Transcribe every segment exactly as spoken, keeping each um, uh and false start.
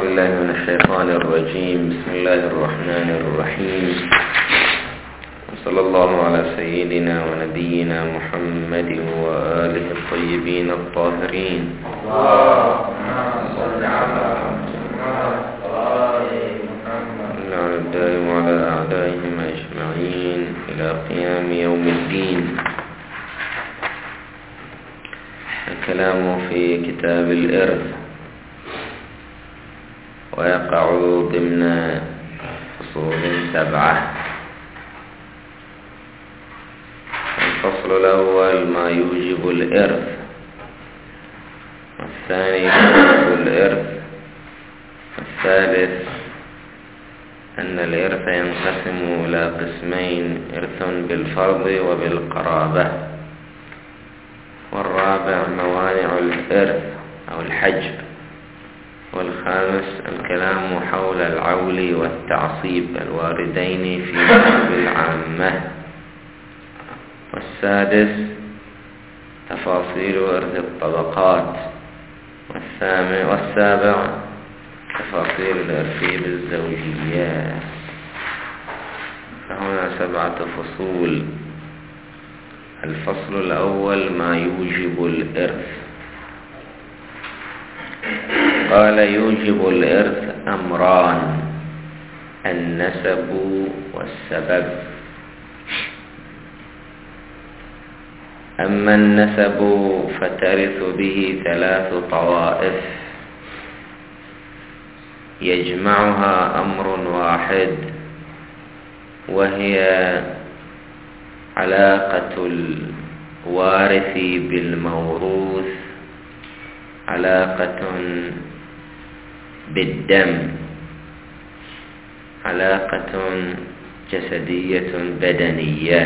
بالله من الشيطان الرجيم. بسم الله الرحمن الرحيم. وصلى الله على سيدنا ونبينا محمد وآله الطيبين الطاهرين. اللعن الدائم على أعدائهم أجمعين إلى قيام يوم الدين. الكلام في كتاب الإرث، ويقع ضمن فصول سبعة. الفصل الأول ما يوجب الإرث، والثاني يوجب الإرث، الثالث أن الإرث ينقسم إلى قسمين: إرث بالفرض وبالقرابة، والرابع موانع الإرث أو الحجب، والخامس الكلام حول العول والتعصيب الواردين في كتب العامة، والسادس تفاصيل إرث الطبقات، والثامن والسابع تفاصيل الإرث بالزوجيات. فهنا سبعة فصول. الفصل الأول ما يوجب الإرث. قال: يوجب الإرث أمران: النسب والسبب. أما النسب فترث به ثلاث طوائف يجمعها أمر واحد، وهي علاقة الوارث بالموروث، علاقة بالدم، علاقة جسدية بدنية.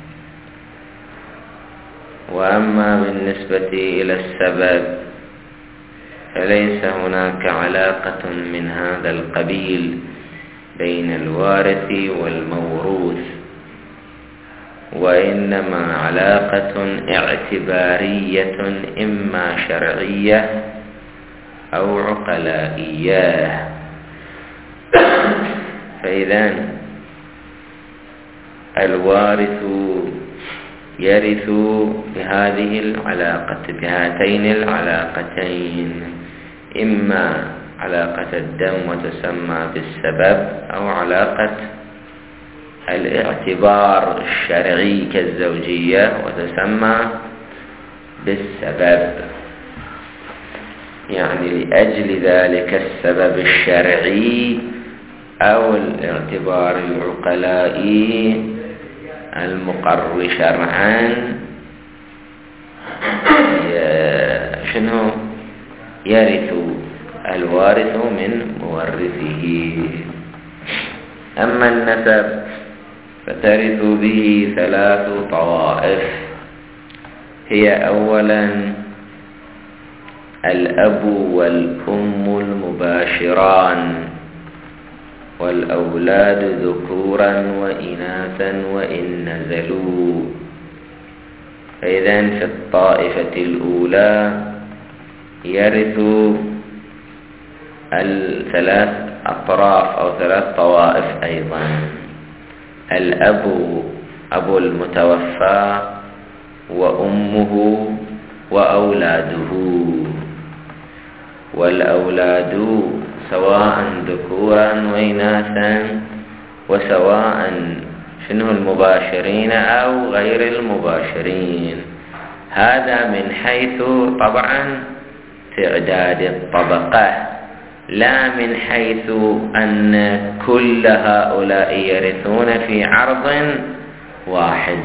وأما بالنسبة إلى السبب فليس هناك علاقة من هذا القبيل بين الوارث والموروث، وإنما علاقة اعتبارية إما شرعية أو عقلائية. فإذا الوارث يرث بهذه العلاقة، بهاتين العلاقتين: إما علاقة الدم وتسمى بالسبب، أو علاقة الاعتبار الشرعي كالزوجية وتسمى بالسبب. يعني لأجل ذلك السبب الشرعي أو الاعتبار العقلائي المقر شرعا شنو يرث الوارث من مورثه. أما النسب فترث به ثلاث طوائف: هي أولا الأب والأم المباشران، والأولاد ذكورا وإناثا وإن نزلوا. فإذن في الطائفة الأولى يرث الثلاث أطراف أو ثلاث طوائف أيضا: الأب أبو المتوفى، وأمه، وأولاده. والأولاد سواء ذكورا وإناثا، وسواء شنو المباشرين أو غير المباشرين. هذا من حيث طبعا تعداد الطبقة، لا من حيث أن كل هؤلاء يرثون في عرض واحد.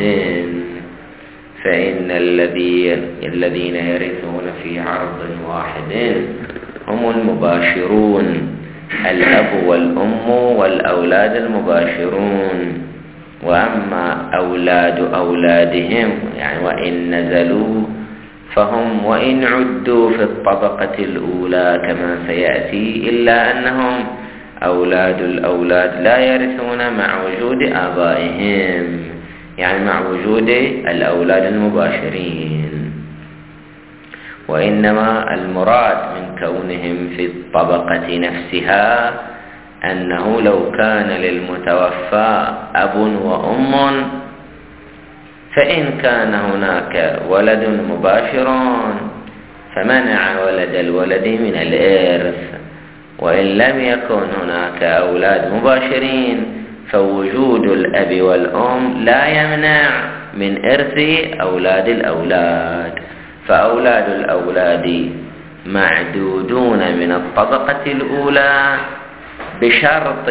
فإن الذين يرثون في عرض واحد هم المباشرون: الأب والأم والأولاد المباشرون. وأما أولاد أولادهم يعني وإن نزلوا فهم وإن عدوا في الطبقة الأولى كما سيأتي، إلا أنهم أولاد الأولاد لا يرثون مع وجود آبائهم، يعني مع وجود الأولاد المباشرين. وإنما المراد من كونهم في الطبقة نفسها أنه لو كان للمتوفى أب وأم، فإن كان هناك ولد مباشر فمنع ولد الولد من الإرث، وإن لم يكن هناك أولاد مباشرين فوجود الأب والأم لا يمنع من إرث أولاد الأولاد، فأولاد الأولاد معدودون من الطبقة الأولى بشرط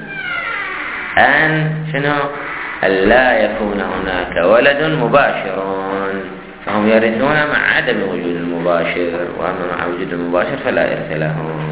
أن شنو؟ ألا يكون هناك ولد مباشر، فهم يرثون مع عدم وجود المباشر، وأما مع وجود المباشر فلا إرث لهم.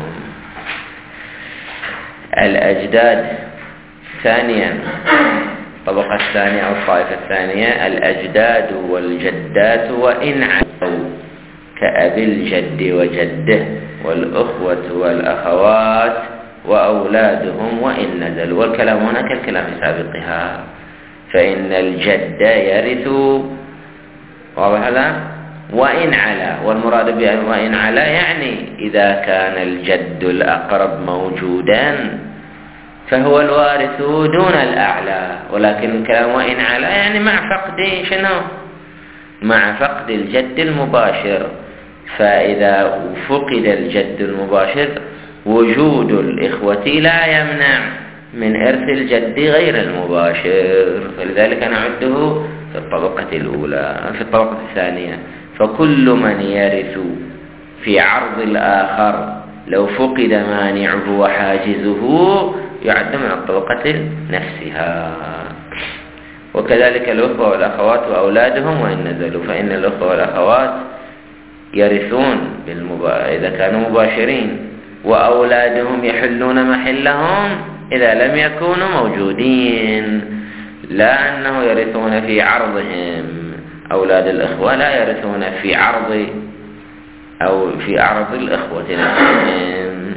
الأجداد ثانيا، الطبقة الثانية أو الطائفة الثانية، الأجداد والجدات وإن علوا كأبي الجد وجده، والأخوة والأخوات وأولادهم وإن نزلوا. والكلام هنا كالكلام سابقها، فإن الجد يرث، واضح هذا؟ وإن علا، والمراد وإن علا يعني إذا كان الجد الأقرب موجودا فهو الوارث دون الأعلى، ولكن الكلام وإن علا يعني مع فقد شنو؟ مع فقد الجد المباشر. فإذا فقد الجد المباشر وجود الإخوة لا يمنع من إرث الجد غير المباشر، فلذلك نعده في الطبقة الأولى. في الطبقة الثانية فكل من يرث في عرض الآخر لو فقد مانعه وحاجزه يعد من الطبقة نفسها. وكذلك الأخوة والأخوات وأولادهم وإن نزلوا، فإن الأخوة والأخوات يرثون بالمبا... إذا كانوا مباشرين، وأولادهم يحلون محلهم إذا لم يكونوا موجودين، لا أنه يرثون في عرضهم. أولاد الأخوة لا يرثون في عرض أو في عرض الأخوة نفسهم.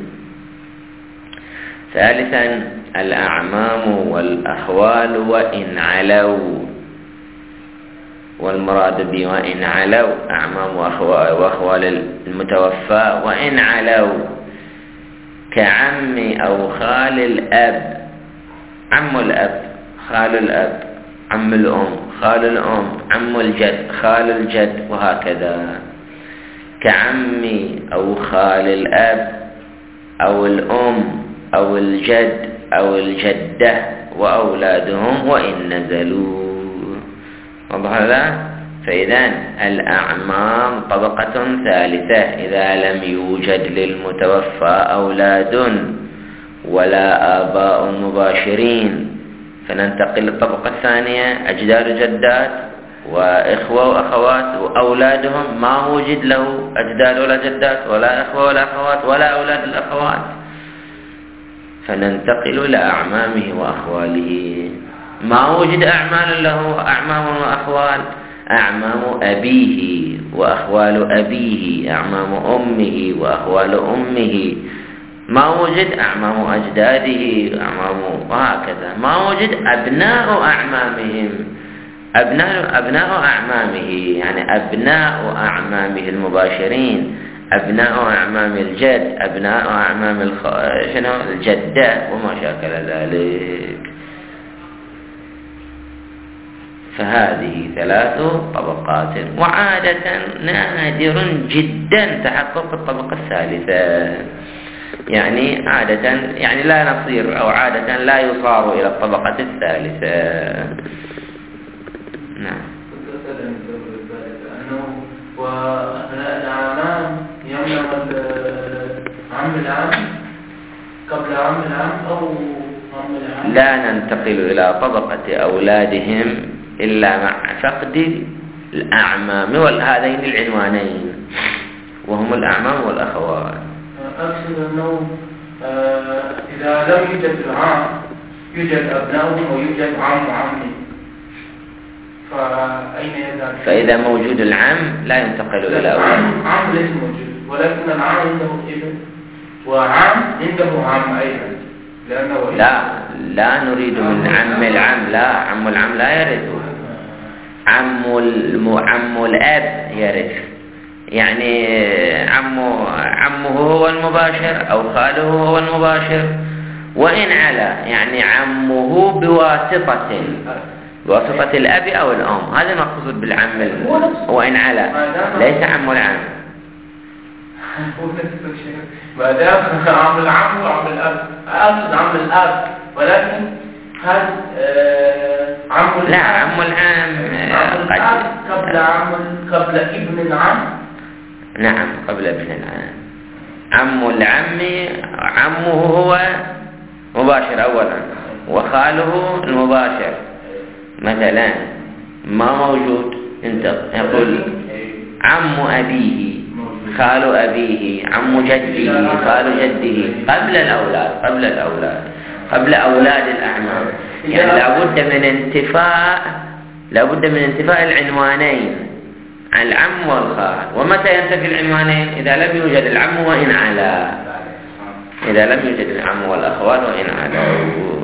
ثالثا الأعمام والأخوال وإن علوا، والمراد ب وإن علوا أعمام وأخوال المتوفى وإن علوا كعم أو خال الأب، عم الأب، خال الأب، عم الأم، خال الأم، عم الجد، خال الجد، وهكذا. كعم أو خال الأب أو الأم أو الجد أو الجدة وأولادهم وإن نزلوا. واضح هذا؟ فإذا الأعمام طبقة ثالثة إذا لم يوجد للمتوفى أولاد ولا آباء مباشرين، فننتقل للطبقة الثانية، أجداد وجدات وإخوة وأخوات وأولادهم ما وجد له أجداد ولا جدات ولا إخوة ولا أخوات ولا أولاد الأخوات، فننتقل إلى أعمامه وأخواله. ما وجد أعمال له أعمام وأخوال، أعمام أبيه وأخوال أبيه، أعمام أمه وأخوال أمه. ما وجد أعمام أجداده، أعمام، وهكذا. ما وجد أبناء أعمامهم، أبناء أبناء أعمامه، يعني أبناء أعمامه المباشرين، أبناء أعمام الجد، أبناء أعمام الخ... شنو الجدة وما شاكل ذلك. فهذه ثلاث طبقات، وعادة نادر جدا تحقق الطبقة الثالثة، يعني عادة يعني لا نصير أو عادة لا يصار إلى الطبقة الثالثة. نعم. والأعمام يمنع عم العم قبل عم العم أو عم العم. لا ننتقل إلى طبقة أولادهم إلا مع فقد الأعمام والهذين العنوانين وهم الأعمام والأخوات. أقصد أنه إذا لم يوجد العام يوجد أبنائهم ويوجد عم وعمي، فأين يذهب؟ فإذا موجود العم لا ينتقل إلى أولاد. عم ليس موجود، ولكن العام عنده ابن وعم عنده عم أيضا، لأنه لا لا نريد من عم العم، لا، عم العم لا يرث، عم الم... عم الأب يرث، يعني عمه عمه هو المباشر أو خاله هو المباشر. وإن على يعني عمه بواسطة بواسطة الأب أو الأم، هذا مقصود بالعم. وإن على ليس عم العم. ما دام عم العم وعم الأب، أقصد عم الأب، ولكن هذا عم العم. لا، عم العم قد قبل عم قبل ابن العم. نعم، قبل ابن العم. عم العم عمه هو مباشر أولا، وخاله المباشر. مثلا ما موجود، انت يقول عم أبيه، خال أبيه، عم جده، خال جده، قبل الأولاد قبل الأولاد قبل أولاد الأعمام. يعني لابد من انتفاء لابد من انتفاء العنوانين، العم والخال. ومتى ينتفي العنوانين؟ إذا لم يوجد العم وإن علا إذا لم يوجد العم والأخوال وإن علوا.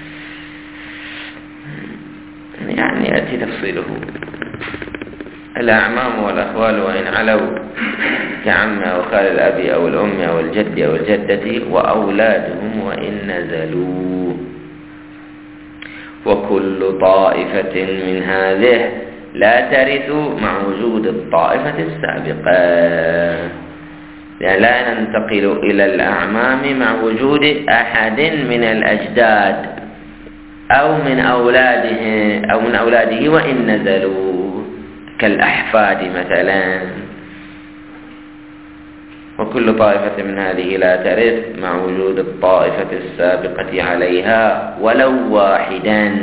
يعني يأتي تفصيله. الأعمام والأخوال وإن علوا كعم أو خال الأب أو الأم أو الجد أو الجدة، وأولادهم وإن نزلوا. وكل طائفة من هذه لا ترث مع وجود الطائفة السابقة، يعني لا ننتقل إلى الأعمام مع وجود أحد من الأجداد أو من أولاده أو من أولاده وإن نزلوا، كالأحفاد مثلا. وكل طائفة من هذه لا ترث مع وجود الطائفة السابقة عليها ولو واحدا،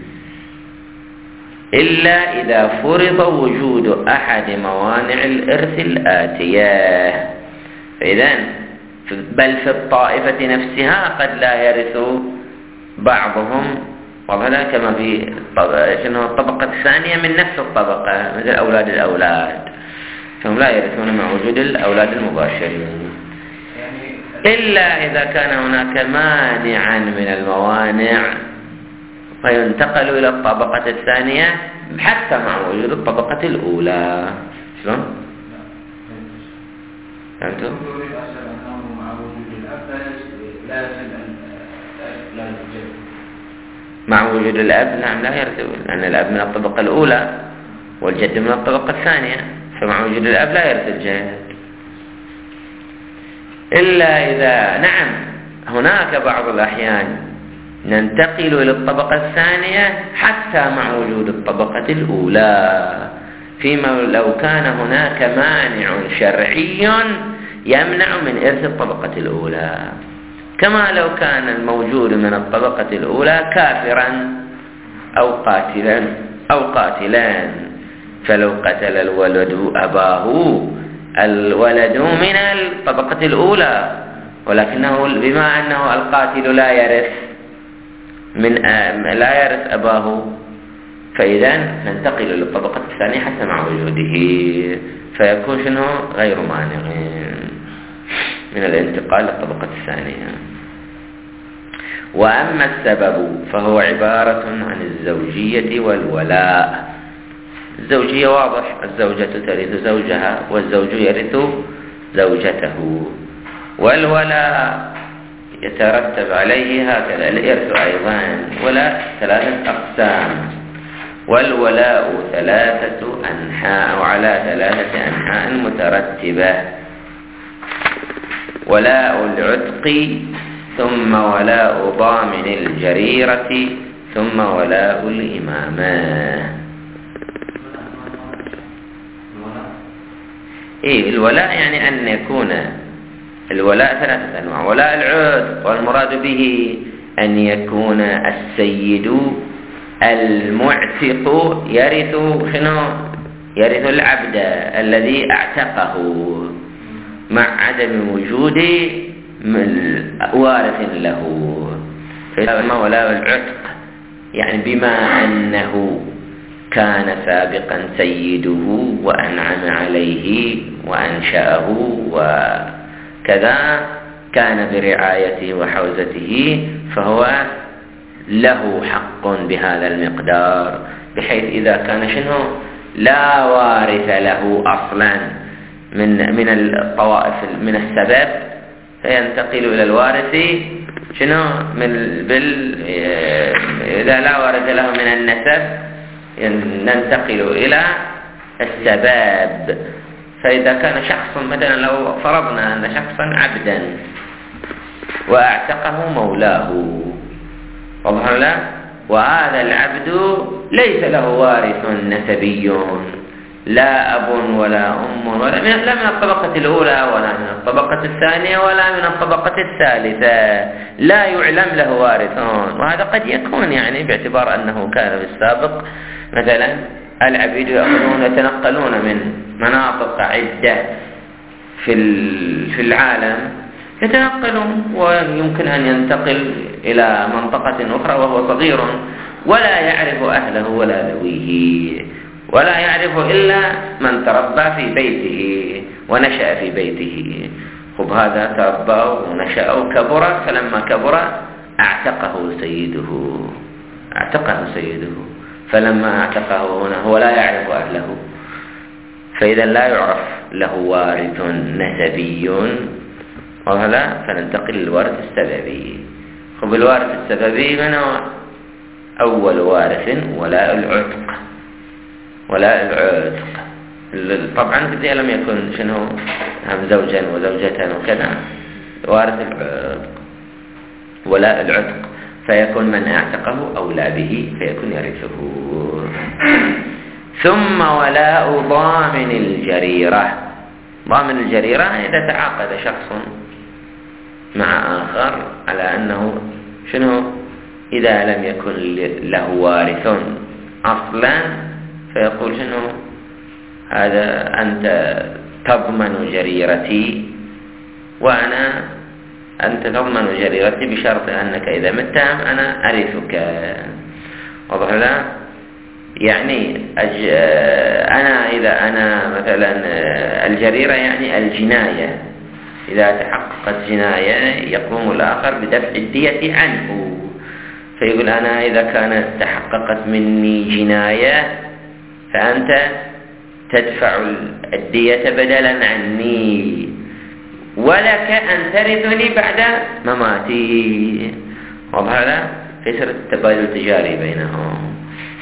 إلا إذا فرض وجود أحد موانع الإرث الآتية. فإذن بل في الطائفة نفسها قد لا يرث بعضهم وهذا، كما في الطبقة الثانية من نفس الطبقة مثل أولاد الأولاد، فهم لا يرثون مع وجود الأولاد المباشرين، إلا إذا كان هناك مانعا من الموانع فينتقل إلى الطبقة الثانية حتى مع وجود الطبقة الأولى. شلون؟ فهمتوا؟ مع وجود الأب نعم لا يرثون، لأن الأب من الطبقة الأولى والجد من الطبقة الثانية، فمع وجود الأب لا يرث الجد. إلا إذا نعم هناك بعض الأحيان ننتقل إلى الطبقة الثانية حتى مع وجود الطبقة الأولى، فيما لو كان هناك مانع شرعي يمنع من إرث الطبقة الأولى، كما لو كان الموجود من الطبقة الأولى كافرا أو قاتلا أو قاتلان، فلو قتل الولد أباه الولد من الطبقة الأولى، ولكنه بما أنه القاتل لا يرث من لا يرث أباه، فإذا ننتقل للطبقة الثانية حتى مع وجوده، فيكون شنو غير مانع من الانتقال للطبقة الثانية. وأما السبب فهو عبارة عن الزوجية والولاء. الزوجية واضح، الزوجة ترث زوجها والزوج يرث زوجته، والولاء يترتب عليه هكذا الإرث أيضا. ولا ثلاثة أقسام، والولاء ثلاثة أنحاء أو على ثلاثة أنحاء مترتبة: ولاء العتق، ثم ولاء ضامن الجريرة، ثم ولاء الإمامة. إيه الولاء يعني أن يكون الولاء ثلاثة أنواع: ولاء العتق والمراد به أن يكون السيد المعتق يرث شنو؟ يرث العبد الذي اعتقه مع عدم وجود وارث له. فما ولاء العتق يعني بما أنه كان سابقا سيده وأنعم عليه وأنشأه وكذا، كان برعايته وحوزته، فهو له حق بهذا المقدار، بحيث إذا كان شنو لا وارث له أصلا من من الطوائف من السبب، فينتقل إلى الوارث شنو من بال إذا لا وارث له من النسب ننتقل إلى السباب. فإذا كان شخص مثلا، لو فرضنا أن شخصا عبدا وأعتقه مولاه، واضح له، وهذا العبد ليس له وارث نسبي، لا أب ولا أم ولا من لا من الطبقة الأولى ولا من الطبقة الثانية ولا من الطبقة الثالثة، لا يعلم له وارثون. وهذا قد يكون يعني باعتبار أنه كان في السابق مثلا العبيد يأخذون يتنقلون من مناطق عدة في في العالم، يتنقلون ويمكن أن ينتقل إلى منطقة أخرى وهو صغير ولا يعرف أهله ولا ذويه، ولا يعرف إلا من تربى في بيته ونشأ في بيته. خب هذا تربى ونشأ وكبر، فلما كبر اعتقه سيده اعتقه سيده فلما اعتقه هنا هو لا يعرف أهله، فإذا لا يعرف له وارث نسبي، وهلا فننتقل للوارث السببي. خب الوارث السببي من هو؟ أول وارث ولاء العتق. ولاء العتق طبعا إذا لم يكن شنو هم زوجا وزوجة وكذا، وارث العتق ولاء العتق، فيكون من اعتقه أولى به فيكون يرثه. ثم ولاء ضامن الجريرة. ضامن الجريرة إذا تعاقد شخص مع آخر على أنه شنو إذا لم يكن له وارث أصلا، فيقول شنو هذا أنت تضمن جريرتي وأنا أنت تضمن جريرتي بشرط أنك إذا مت أنا أرثك. واضح لا؟ يعني أج... أنا إذا أنا مثلا الجريرة يعني الجناية، إذا تحققت جناية يقوم الآخر بدفع الدية عنه، فيقول أنا إذا كانت تحققت مني جناية فأنت تدفع الدية بدلا عني، ولك أن ترثني بعد مماتي. واضح هذا؟ فيصير التبادل التجاري بينهم.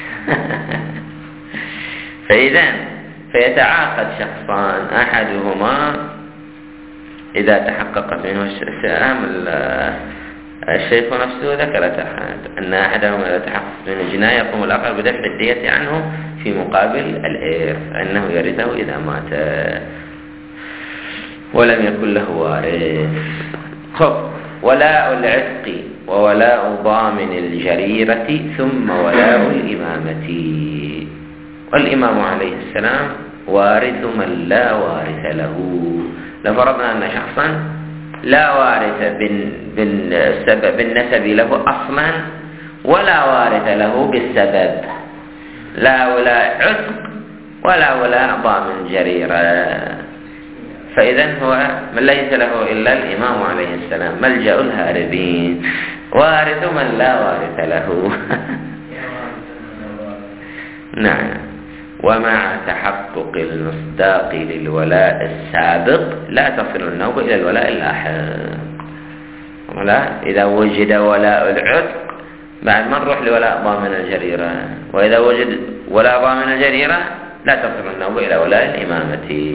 فإذا فيتعاقد شخصان، أحدهما إذا تحققت منه السلام الشيخ نفسه ذكرت أن أحدهما إذا تحققت منه الجناية يقوم الآخر بدفع الدية عنه في مقابل الإرث، أنه يرثه إذا مات ولم يكن له وارث. خب ولاء العتق وولاء ضامن الجريرة ثم ولاء الإمامة. والإمام عليه السلام وارث من لا وارث له. لفرضنا أن شخصا لا وارث بالسبب بالنسب له أصلا ولا وارث له بالسبب، لا ولاء عتق ولا ولاء ضامن جريرة، فإذا هو من ليس له إلا الإمام عليه السلام ملجأ الهاربين، وارث من لا وارث له. نعم. ومع تحقق المصداق للولاء السابق لا تصل النوبة إلى الولاء اللاحق. ولا إذا وجد ولاء العتق بعد ما نروح لولاء ضامن الجريرة، وإذا وجد ولاء ضامن الجريرة لا تصل النوبة إلى ولاء الإمامة.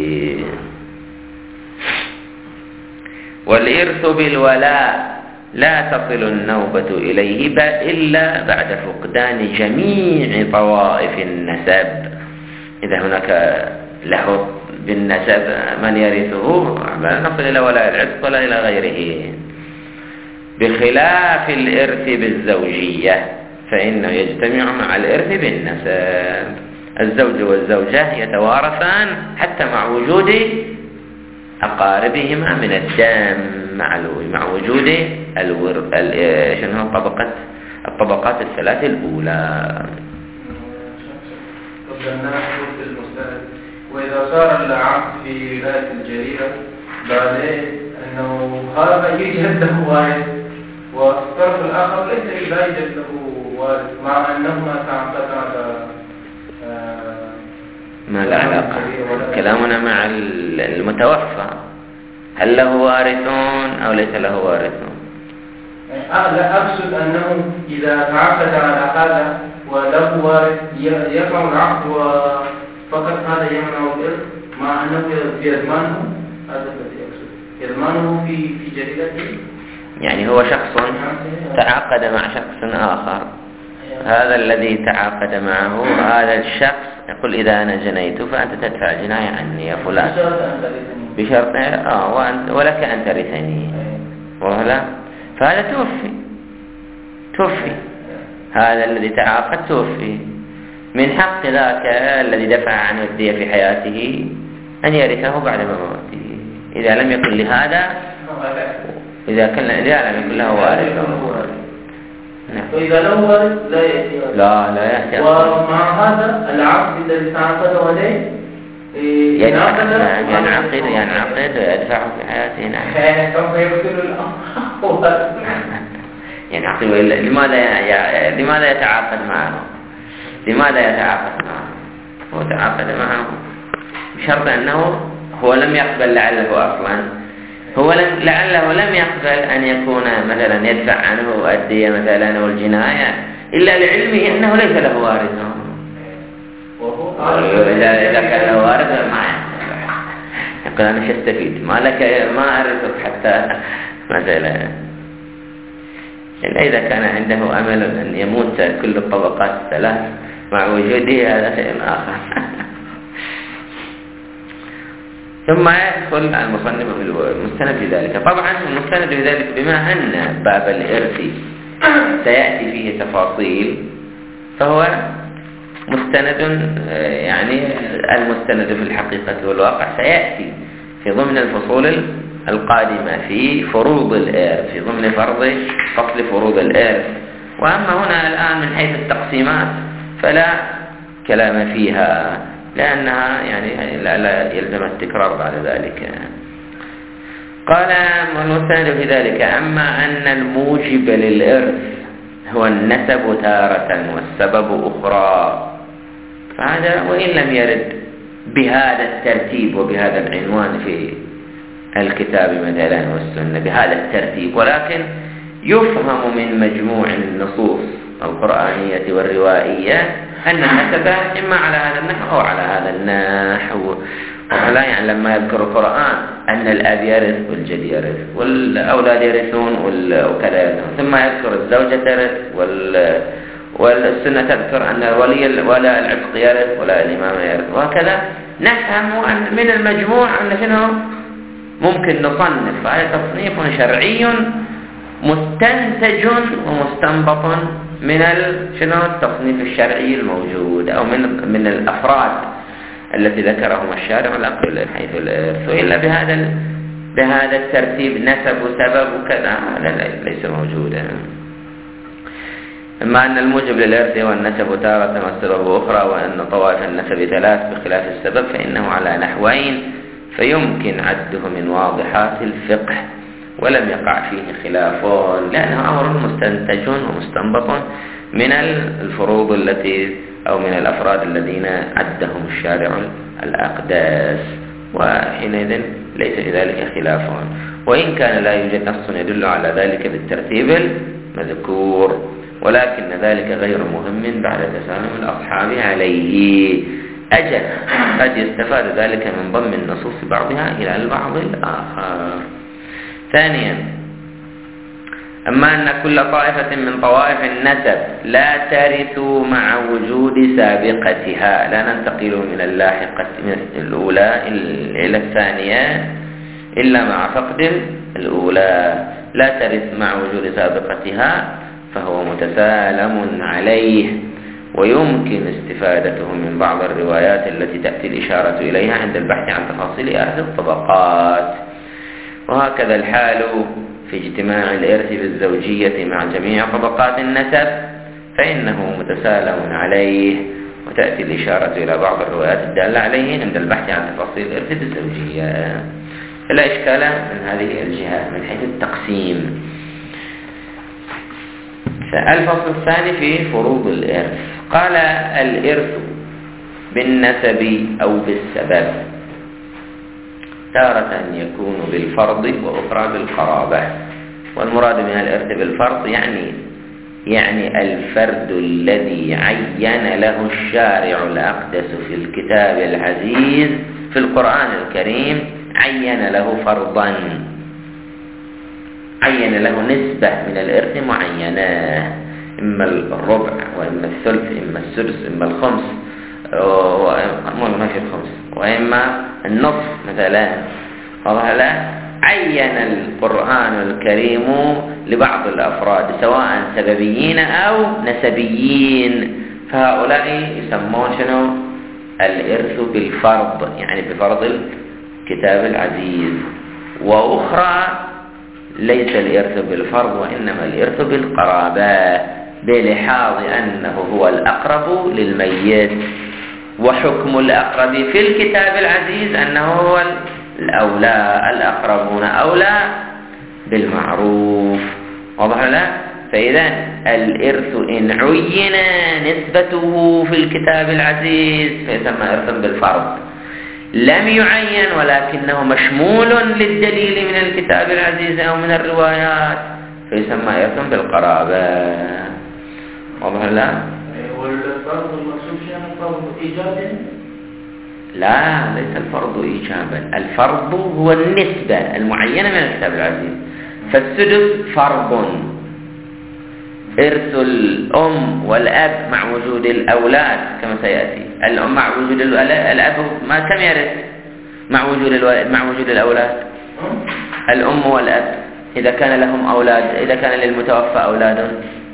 والإرث بالولاء لا تصل النوبة إليه إلا بعد فقدان جميع طوائف النسب. إذا هناك له بالنسب من يرثه لا نصل إلى ولاء العتق ولا إلى غيره، بخلاف الإرث بالزوجية فإنه يجتمع مع الإرث بالنسب. الزوج والزوجة يتوارثان حتى مع وجود أقاربهما من الدم، مع مع وجود الور شنو الطبقات الطبقات الثلاث الأولى. وإذا صار العقد في ولاية الجريرة بعدين أنه هذا يوجد له وارث والطرف الآخر ليس لا يوجد له وارث، مع أنهما تعاقدا على ما له علاقة، كلامنا مع المتوفى، هل له وارثون أو ليس له وارثون؟ لا، أقصد أنه إذا تعقد على هذا وله وارث يقع العقد وفقط هذا يمنع الإرث، مع أنه يضمنه، هذا الذي أقصد، يضمنه في في جريدته. يعني هو شخص تعاقد مع شخص آخر، هذا الذي تعاقد معه هذا الشخص يقول إذا أنا جنيت فأنت تدفع جناية عني يا فلان، بشرط آه وأنت ولك أن ترثني، ولا فهذا توفي توفي هذا الذي تعاقد توفي، من حق ذاك الذي دفع عنه الدية في حياته أن يرثه بعد مماته، إذا لم يكن لهذا، إذا كان إذا لم يكن له وارث. فإذا له وارث لا يأتي، لا لا يأتي. ومع هذا العقد الذي تعاقد عليه ينعقد ينعقد ينعقد ويدفع في حياته. نعم. سوف يبطل الأمر. ينعقد. لماذا لماذا يتعاقد معه؟ لماذا يتعاقد معه؟ هو تعاقد معه بشرط أنه هو لم يقبل لعله أصلا هو لم لعله لم يقبل أن يكون مثلا يدفع عنه الدية مثلا أو الجناية إلا لعلمه أنه ليس له وارث. إذا إذا كان له وارث ما يقول أنا شستفيد ما لك ما أرثك حتى مثلا، إلا إذا كان عنده أمل أن يموت كل الطبقات الثلاث مع وجوده هذا شيء آخر. ثم يدخل المصنف في المستند في ذلك. طبعا المستند في ذلك بما أن باب الإرث سيأتي فيه تفاصيل فهو مستند، يعني المستند في الحقيقة والواقع سيأتي في ضمن الفصول القادمة في فروض الإرث، في ضمن فرض فصل فروض الإرث. وأما هنا الآن من حيث التقسيمات فلا كلام فيها لأنها يعني لا, لا يلزم التكرار بعد ذلك. قال المستند في ذلك أما أن الموجب للإرث هو النسب تارة والسبب أخرى، فهذا وإن لم يرد بهذا الترتيب وبهذا العنوان في الكتاب مثلا والسنة بهذا الترتيب، ولكن يفهم من مجموع النصوص القرآنية والروائية أن النسب إما على هذا النحو أو على هذا النحو. ولا يعني لما يذكر القرآن أن الأب يرث والجد يرث والأولاد يرثون وكذا يرثون، ثم يذكر الزوجة ترث وال والسنة تذكر أن الولي ولا العتق يرث ولا الإمام يرث، وهكذا نفهم أن من المجموع أن شنو ممكن نصنف هذا تصنيف شرعي مستنتج ومستنبط من شنو التصنيف الشرعي الموجود أو من من الأفراد التي ذكرهم الشارع العقل حيث الإرث، وإلا بهذا بهذا الترتيب نسب وسبب وكذا ليس موجودا. أما أن الموجب للإرث هو النسب تارة والسبب أخرى، وأن طوائف النسب ثلاث بخلاف السبب فإنه على نحوين فيمكن عده من واضحات الفقه ولم يقع فيه خلاف، لأنه أمر مستنتج ومستنبط من الفروض التي أو من الأفراد الذين عدهم الشارع الأقداس، وحينئذ ليس في ذلك خلاف، وإن كان لا يوجد نص يدل على ذلك بالترتيب المذكور، ولكن ذلك غير مهم بعد تسالم الأصحاب عليه. أجل قد يستفاد ذلك من ضم النصوص بعضها إلى البعض الآخر. ثانيا، أما أن كل طائفة من طوائف النسب لا ترث مع وجود سابقتها، لا ننتقل من اللاحقة من الأولى إلى الثانية إلا مع فقد الأولى، لا ترث مع وجود سابقتها فهو متسالم عليه، ويمكن استفادته من بعض الروايات التي تأتي الإشارة إليها عند البحث عن تفاصيل أهل الطبقات. وهكذا الحال في اجتماع الإرث بالزوجية مع جميع طبقات النسب فإنه متسالم عليه، وتأتي الإشارة إلى بعض الروايات الدالة عليه عند البحث عن تفاصيل الإرث بالزوجية. فلا إشكال من هذه الجهة من حيث التقسيم. الفصل الثاني في فروض الإرث. قال الإرث بالنسب أو بالسبب، تارة يكون بالفرض وأخرى بالقرابة. والمراد من الإرث بالفرض يعني يعني الفرد الذي عين له الشارع الأقدس في الكتاب العزيز في القرآن الكريم، عين له فرضا، عين له نسبة من الإرث معينة، إما الربع وإما الثلث إما السدس إما الخمس ما في الخمس وإما النصف مثلا. فهذا عين القرآن الكريم لبعض الأفراد سواء سببيين أو نسبيين، فهؤلاء يسمون شنو؟ الإرث بالفرض، يعني بفرض الكتاب العزيز. وأخرى ليس الإرث بالفرض وإنما الإرث بالقرابة، بلحاظ أنه هو الأقرب للميت، وحكم الأقرب في الكتاب العزيز أنه هو الأولى، الأقربون أولى بالمعروف. واضح لا؟ فإذا الإرث إن عين نسبته في الكتاب العزيز فيسمى إرثا بالفرض، لم يعين ولكنه مشمول للدليل من الكتاب العزيز أو من الروايات فيسمى إرثا بالقرابة. واضح لا؟ والفرض المقصود شيء الفرض إيجابا؟ لا، ليس الفرض إيجابا، الفرض هو النسبة المعينة من الكتاب العزيز. فالسدس فرض، إرث الأم والأب مع وجود الأولاد كما سيأتي. الأم مع وجود الأب ما كم يرث مع وجود الولد مع وجود الأولاد؟ الأم والأب إذا كان لهم أولاد، إذا كان للمتوفى أولاد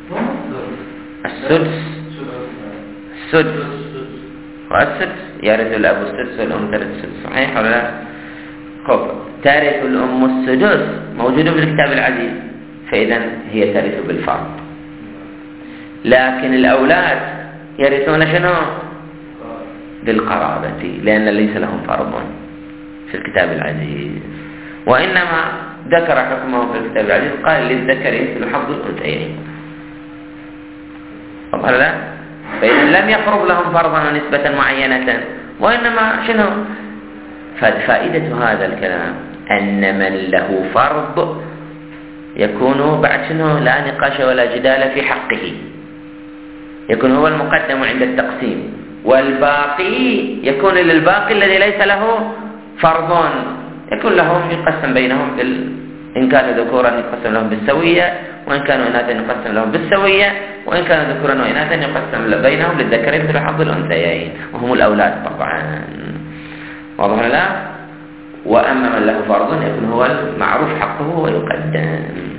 السدس السدس والسدس يرث الأب السدس والأم ترث السدس، صحيح ولا لا؟ خب ترث الأم السدس موجود في الكتاب العزيز، فإذا هي ترث بالفرض. لكن الأولاد يرثون شنو؟ بالقرابة، لأن ليس لهم فرض في الكتاب العزيز، وإنما ذكر حكمه في الكتاب العزيز، قال للذكر مثل حظ الأنثيين. طبعا لا، فإذا لم يفرض لهم فرضا ونسبة معينة، وإنما شنو؟ فائدة هذا الكلام أن من له فرض يكون بعد شنو؟ لا نقاش ولا جدال في حقه، يكون هو المقدم عند التقسيم، والباقي يكون للباقي الذي ليس له فرض يكون لهم يقسم بينهم بال... إن كانوا ذكورا يقسم لهم بالسوية، وإن كانوا إناثا يقسم لهم بالسوية، وإن كانوا ذكورا وإناثا يقسم بينهم للذكر مثل حظ الأنثيين وهم الأولاد طبعا. واضح لا؟ وأما من له فرض يكون هو المعروف حقه ويقدم.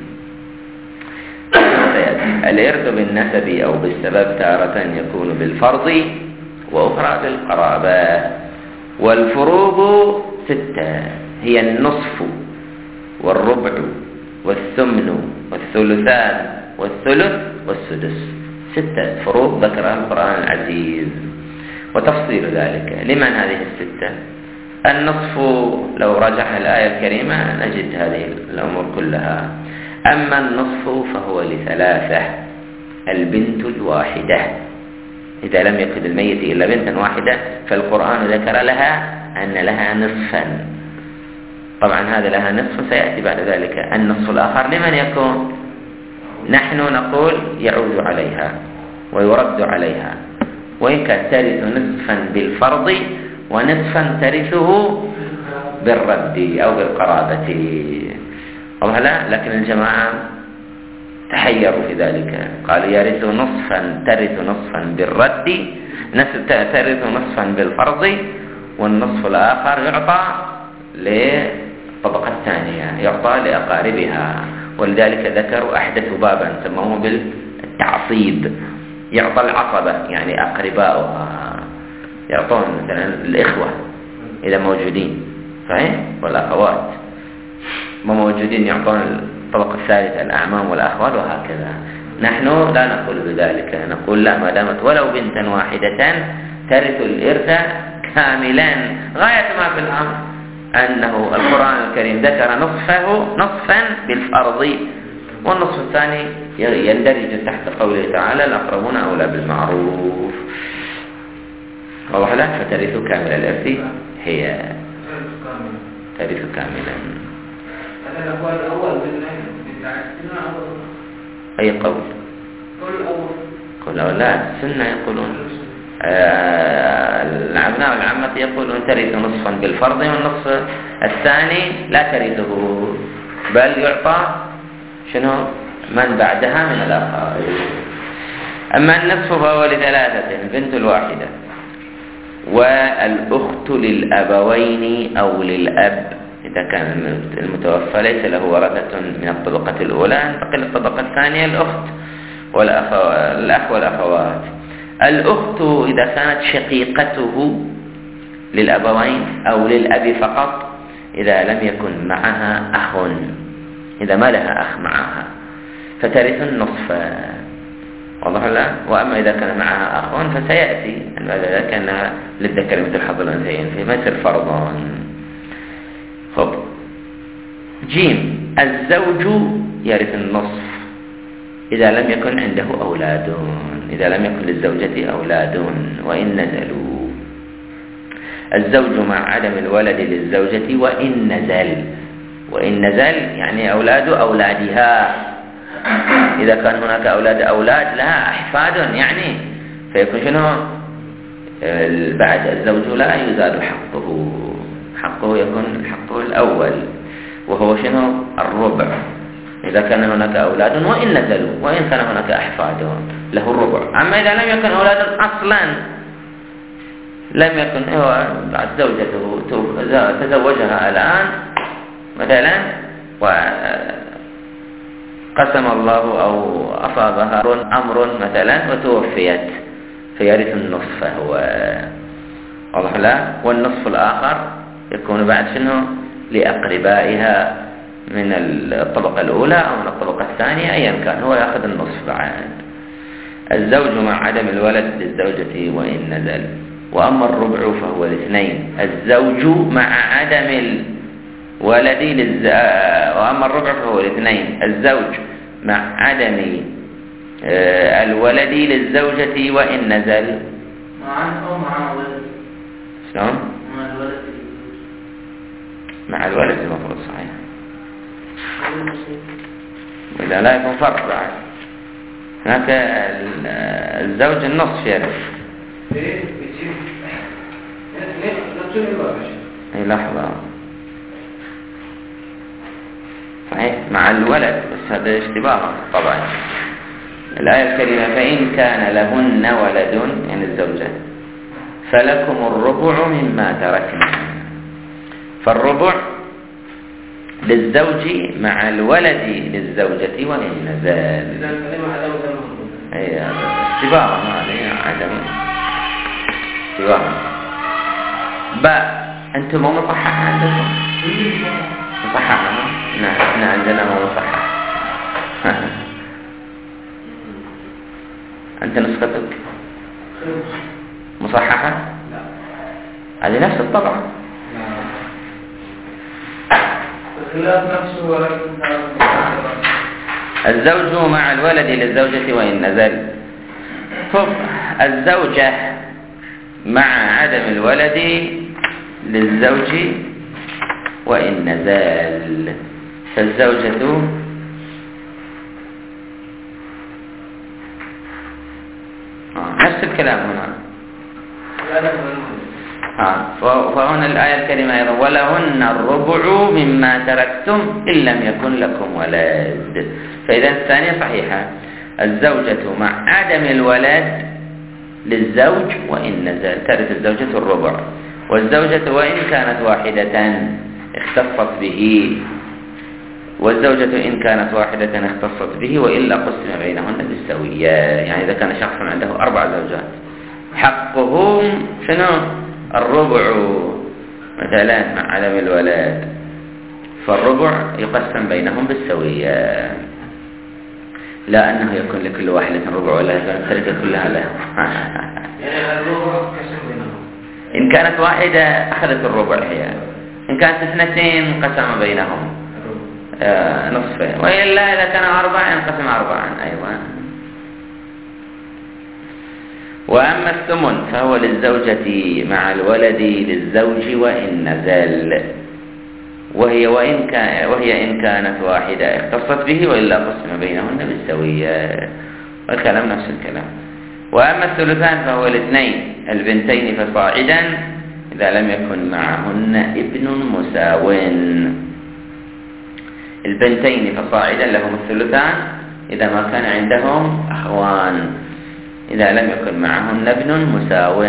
الإرث بالنسب أو بالسبب تارة يكون بالفرض وأخرى بالقرابة. والفروض ستة هي النصف والربع والثمن والثلثان والثلث والسدس، ستة فروض ذكرها القرآن العزيز. وتفصيل ذلك لمن هذه الستة؟ النصف لو رجح الآية الكريمة نجد هذه الأمور كلها. أما النصف فهو لثلاثة: البنت الواحدة، إذا لم يكن الميت إلا بنتا واحدة فالقرآن ذكر لها أن لها نصفا. طبعا هذا لها نصف سيأتي بعد ذلك. النصف الآخر لمن يكون؟ نحن نقول يعود عليها ويرد عليها، وإن كان ترث نصفا بالفرض ونصفا ترثه بالرد أو بالقرابة. والله لا، لكن الجماعة تحيروا في ذلك، قالوا يرث نصفا ترث نصفا بالرد، ترث نصفا بالفرض، والنصف الآخر يعطى للطبقة الثانية، يعطى لأقاربها. ولذلك ذكروا أحدثوا بابا سموه بالتعصيب، يعطى العصبة يعني أقرباؤها، يعطون مثلا الإخوة إذا موجودين، صحيح؟ والأخوات ما موجودين يعطون الطبقة الثالثة الأعمام والأخوال وهكذا. نحن لا نقول بذلك، نقول لا، ما دامت ولو بنتا واحدة ترث الإرث كاملا. غاية ما في الأمر أنه القرآن الكريم ذكر نصفه نصفا بالفرض، والنصف الثاني يندرج تحت قوله تعالى: الأقربون أولى بالمعروف. واضح لك؟ فترث كامل الإرث هي ترث كاملا. هذا الأقوال الأول من أي قول؟ قول الأول. قول الأول لا، السنة يقولون آه الأبناء والعمة يقولون ترث نصفا بالفرض، والنصف الثاني لا ترثه بل يعطى شنو من بعدها من الأخوات. أما النصف فهو لثلاثة: البنت الواحدة والأخت للأبوين أو للأب إذا كان المتوفى ليس له ورثة من الطبقة الأولى، انتقل الطبقة الثانية الأخت والأخ والأخوات. الأخت إذا كانت شقيقته للأبوين أو للأب فقط، إذا لم يكن معها أخ، إذا ما لها أخ معها فترث النصف، واضح لا؟ وأما إذا كان معها أخ فسيأتي بعد ذلك أنها للذكر مثل حظ الأنثيين، فيما يصير فرضا. خب جيم: الزوج يرث النصف إذا لم يكن عنده أولاد، إذا لم يكن للزوجة أولاد وإن نزلوا. الزوج مع عدم الولد للزوجة وإن نزل، وإن نزل يعني أولاد أولادها، إذا كان هناك أولاد أولاد لها أحفاد يعني فيكون شنو بعد الزوج لا يزال حقه، حقه يكون حقه الأول وهو شنو الربع إذا كان هناك أولاد وإن نزلوا، وإن كان هناك أحفاد له الربع. أما إذا لم يكن أولاد أصلا، لم يكن هو بعد زوجته تزوجها الآن مثلا وقسم الله أو أصابها أمر مثلا وتوفيت فيرث النصف هو، واضح لا؟ والنصف الآخر يكون بعد شنو لأقربائها من الطبقة الأولى أو من الطبقة الثانية أيا كان، هو يأخذ النصف بعد. الزوج مع عدم الولد للزوجة وإن نزل. وأما الربع فهو الاثنين: الزوج مع عدم الولد للز... وأما الربع فهو الاثنين: الزوج مع عدم الولد للزوجة وإن نزل. مع أو مع ولد؟ شلون؟ مع الولد. مع الولد المفروض صحيح، وإذا لا يكون فرق بعد. هناك الزوج النصف يرث. ايه بتجيب اي لحظة صحيح مع الولد، بس هذا اشتباه طبعا. الآية الكريمة: فإن كان لهن ولد يعني الزوجة فلكم الربع مما تركنا. فالربع للزوج مع الولد للزوجة وإن نزل. أي اشتباه هذا عدم اشتباه. باء أنتم مو مصحح عندكم؟ مصحح؟ نعم احنا عندنا مو مصحح. أنت نسختك مصححة؟ لا هذه نفس الطبعة. الزوج مع الولد للزوجة وإن نزل. طب الزوجة مع عدم الولد للزوج وإن نزل. فالزوجة نفس الكلام هنا. آه. فهنا الآية الكريمة أيضا: ولهن الربع مما تركتم إن لم يكن لكم ولد. فإذا الثانية صحيحة: الزوجة مع عدم الولد للزوج وإن نزل ترث الزوجة الربع، والزوجة وإن كانت واحدة اختصت به، والزوجة إن كانت واحدة اختصت به وإلا قسم بينهن بالسوية. يعني إذا كان شخص عنده أربع زوجات حقهم شنو الربع مثلا مع عدم الولد، فالربع يقسم بينهم بالسوية، لا أنه يكون لكل واحدة ربع ولا يكون التركة كلها له. إن كانت واحدة أخذت الربع هي، إن كانت اثنتين قسم بينهم آه نصفين، وإلا إذا كان أربعة ينقسم أربعا أيضا. وأما الثمن فهو للزوجة مع الولد للزوج وإن نزل، وهي وإن كان وهي إن كانت واحدة اختصت به، وإلا قسم بينهن بالسوية، والكلام نفس الكلام. وأما الثلثان فهو الاثنين البنتين فصاعدا إذا لم يكن معهن ابن مساو. البنتين فصاعدا لهم الثلثان إذا ما كان عندهم أخوان، إذا لم يكن معهن ابن مساو.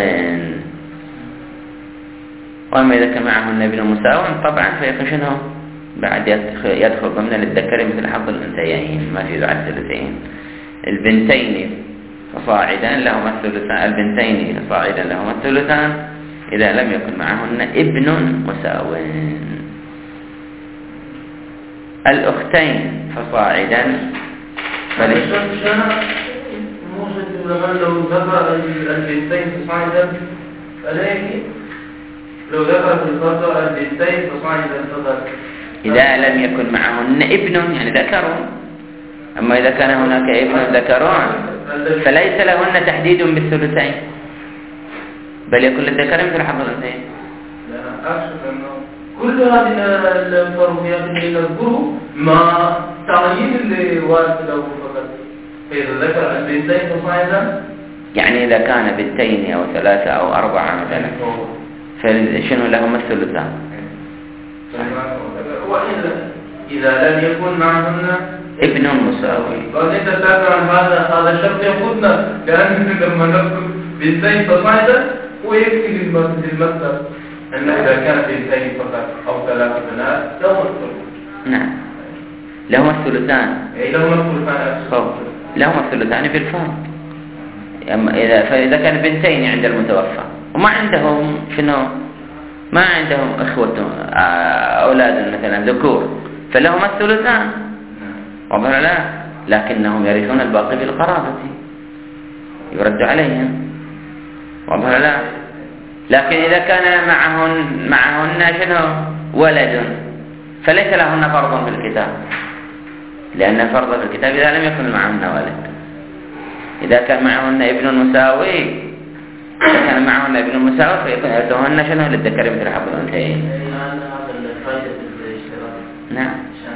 وأما إذا كان معهن ابن مساو طبعا فيكون شنو بعد يدخل ضمن للذكر مثل حظ الأنثيين، ما في بعد ثلثين. البنتين فصاعدا لهما الثلثان البنتين فصاعدا لهما الثلثان إذا لم يكن معهن ابن مساو. الأختين فصاعدا بل لو ذكر البنتين فصاعدا فلا يجب، لو ذكر في الفرد البنتين فصاعدا فقط إذا لم يكن معهن ابن يعني ذكرون. أما إذا كان هناك ابن ذكران فليس لهن تحديد بالثلثين، بل يكون للذكر مثل حظ الأنثيين. لا أقصد أنه كل هذه الفرضيات اللي نذكره مع تعيين اللي وارد له فقط. فإذا ذكر البنتين فصاعدا يعني إذا كان بنتين أو ثلاثة أو أربعة مثلا فشنو لهم الثلثان. وإذا إذا لم يكن معهن ابن مساوي فإذا تابع هذا هذا شرط يفوتنا، لأن لما نذكر بنتين فصاعدا ويكفي للمثل أن إذا كان بنتين فقط أو ثلاث بنات لهم الثلثان. نعم لهم الثلثان. أي لهم الثلثان. لهم الثلثان في الفرض. أما إذا فإذا كان بنتين عند المتوفى وما عندهم شنو ما عندهم إخوة أولاد مثلا ذكور فلهم الثلثان ولا لا، لكنهم يرثون الباقي بالقرابة يرد عليهم ولا لا. لكن إذا كان معهن معهن شنو ولد فليس لهن فرض في الكتاب، لأن الفرض في الكتاب إذا لم يكن معهن ولد. إذا كان معهن ابن مساوي إذا كان معهن ابن مساوي فيكون يرثهن شنو للذكر مثل حظ الأنثيين. نعم.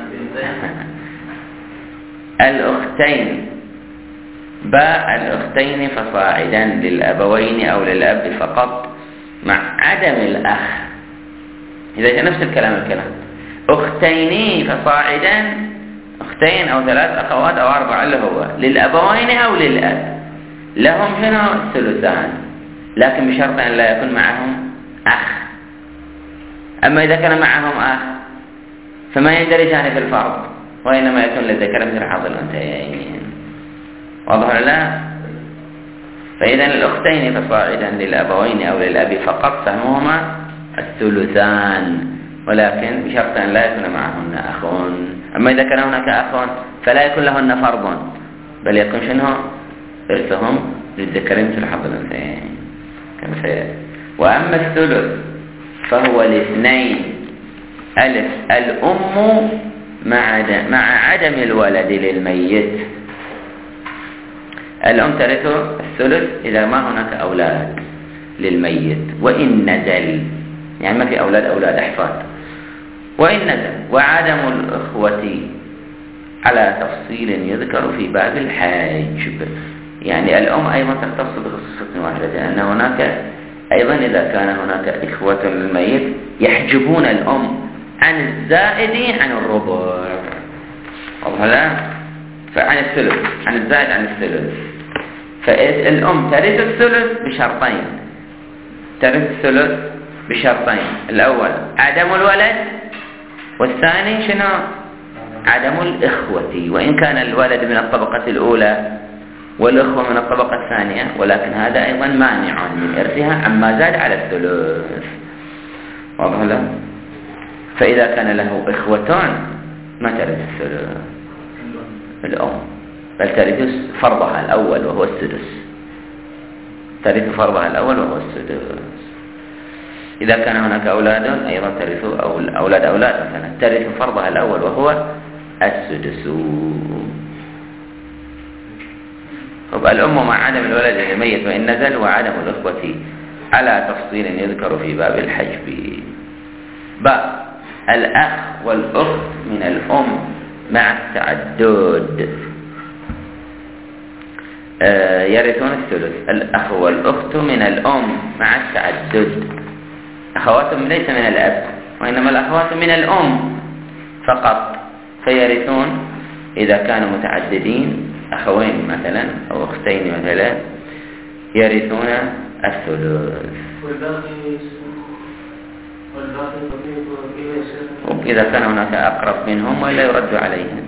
الأختين باء الأختين فصاعدا للأبوين أو للأب فقط مع عدم الأخ. إذا كان نفس الكلام الكلام أختين فصاعدا، أختين أو ثلاث أخوات أو أربعة اللي هو للأبوين أو للأب لهم شنو الثلثان، لكن بشرط أن لا يكون معهم أخ. أما إذا كان معهم أخ فما يندرجان في الفرض، وإنما يكون للذكر مثل حظ الأنثيين. واضح لا؟ فإذا الأختين فصاعدا للأبوين أو للأب فقط سهمهما الثلثان، ولكن بشرط أن لا يكون معهن أخ. أما إذا كان هناك أخ فلا يكون لهن فرض، بل يكون شنو إرثهم للذكر مثل حظ الأنثيين كما سيأتي. وأما الثلث فهو الاثنين ألف الأم مع مع عدم الولد للميت. الأم ترث الثلث إذا ما هناك أولاد للميت وإن نزل، يعني ما في أولاد أولاد أحفاد وإن نزل. وعدم الأخوة على تفصيل يذكر في باب الحاجب، يعني الأم أيضا تختص بخصوصة واحدة، لأن هناك أيضا إذا كان هناك إخوة للميت يحجبون الأم عن الزائد عن الربع، وهذا فعن الثلث عن الزائد عن الثلث. فالأم ترث الثلث بشرطين، ترث الثلث بشرطين، الأول عدم الولد، والثاني شنو عدم الإخوة، وإن كان الولد من الطبقة الأولى والإخوة من الطبقة الثانية، ولكن هذا أيضا مانع من إرثها عما زاد على الثلث. واضح له؟ فإذا كان له إخوتان ما ترث الثلث الأم، بل ترث فرضها الأول وهو السدس، ترث فرضها الأول وهو السدس. إذا كان هناك أولاد أيضا ترث أو أولاد أولاد مثلا ترث فرضها الأول وهو السدس. يبقى الأم مع عدم الولد الميت وإن نزل، وعدم الإخوة على تفصيل يذكر في باب الحجب. باء الأخ والأخت من الأم مع التعدد آه يرثون الثلث. الأخ والأخت من الأم مع التعدد، أخواتهم ليس من الأب وإنما الأخوات من الأم فقط، فيرثون إذا كانوا متعددين، أخوين مثلا أو أختين مثلا، يرثون الثلث. وإذا كان هناك أقرب منهم ولا يرد عليهم.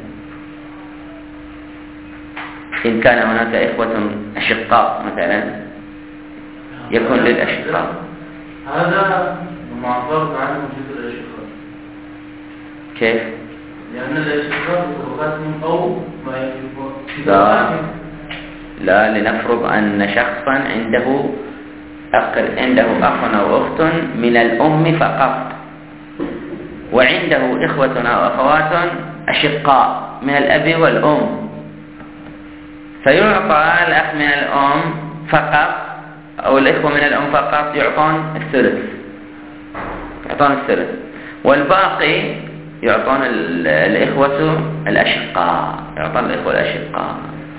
إن كان هناك إخوة أشقاء مثلا يكون للأشقاء. هذا معترض عنه وجود الأشقاء. كيف؟ لأن الأشقاء بلغتهم أو ما يجب. لا لا لنفرض أن شخصا عنده أقل عنده أخ أو أخت من الأم فقط، وعنده إخوة أو أخوات أشقاء من الأب والأم، فيعطى الأخ من الأم فقط أو الإخوة من الأم فقط يعطون الثلث، يعطون الثلث، والباقي يعطون الإخوة الأشقاء، يعطون الإخوة الأشقاء.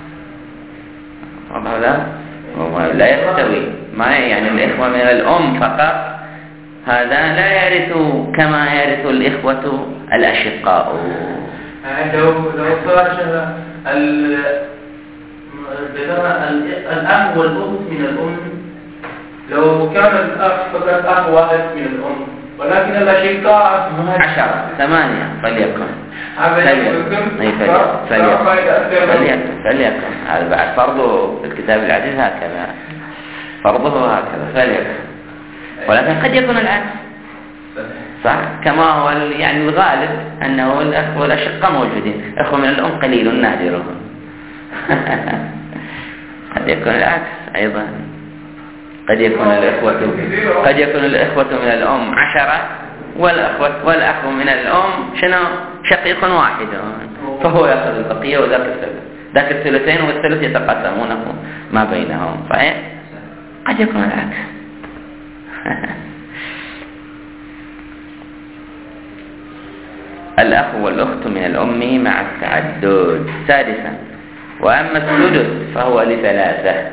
هذا لا يستوي، ما يعني الإخوة من الأم فقط هذا لا يرث كما يرث الإخوة الأشقاء. لو لو صار الأخ والأخت من الأم، لو كان الأخ فقط أخ واحد من الأم، ولكن الأشقاء عشرة ثمانية فليكن فليكن فليكن هذا بعد فرضه في الكتاب العزيز هكذا، فرضه هكذا فليكن، ولكن قد يكون العكس صح، كما هو يعني الغالب أنه الأخ والأشقاء موجودين، أخو من الأم قليل نادرهم. قد يكون العكس أيضا، قد يكون الإخوة قد يكون الإخوة من الأم عشرة والأخوة والأخ من الأم شنو شقيق واحد، فهو يأخذ البقية وذاك الثلث، ذاك الثلثين والثلث يتقاسمونه ما بينهم، صحيح؟ قد يكون العكس. الأخ والأخت من الأم مع التعدد. سادسا وأما الثلث فهو لثلاثة.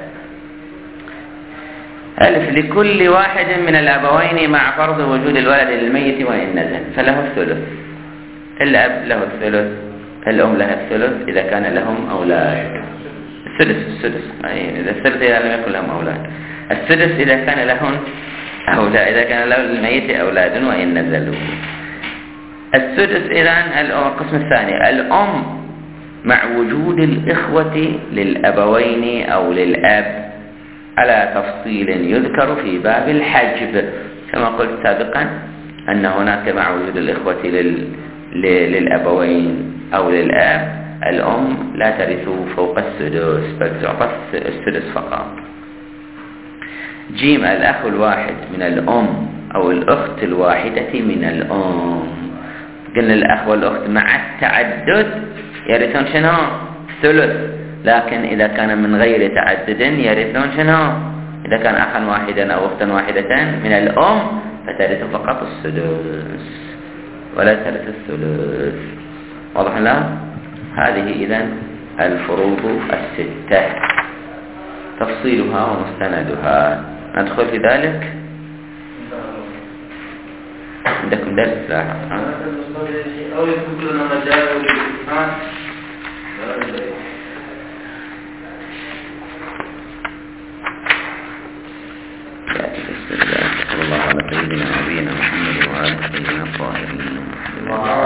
ألف لكل واحد من الأبوين مع فرض وجود الولد للميت وإن نزل فله الثلث. الأب له الثلث، الأم لها الثلث إذا كان لهم أولاد. الثلث الثلث إذا الثلث إذا لم يكن لهم أولاد، الثلث إذا كان لهم أولاد، إذا كان له للميت أولاد وإن نزلوا. الثلث إذن القسم الثاني الأم مع وجود الإخوة للأبوين أو للأب على تفصيل يذكر في باب الحجب، كما قلت سابقا أن هناك مع وجود الإخوة لل... للأبوين أو للأب الأم لا ترث فوق السدس بل تعطى السدس فقط. جيم الأخ الواحد من الأم أو الأخت الواحدة من الأم. قلنا الأخ والأخت مع التعدد يرثون شنو؟ ثلث، لكن إذا كان من غير تعدد يرثون شنو؟ إذا كان أخا واحدا أو أختا واحدة من الأم فترث فقط السدس ولا ترث الثلث. واضح لا؟ هذه إذن الفروض الستة تفصيلها ومستندها. ندخل في ذلك. عندكم درس لا أو يكون لنا مجال للإمتحان. صلى الله على سيدنا نبينا محمد وعلى آله الطاهرين.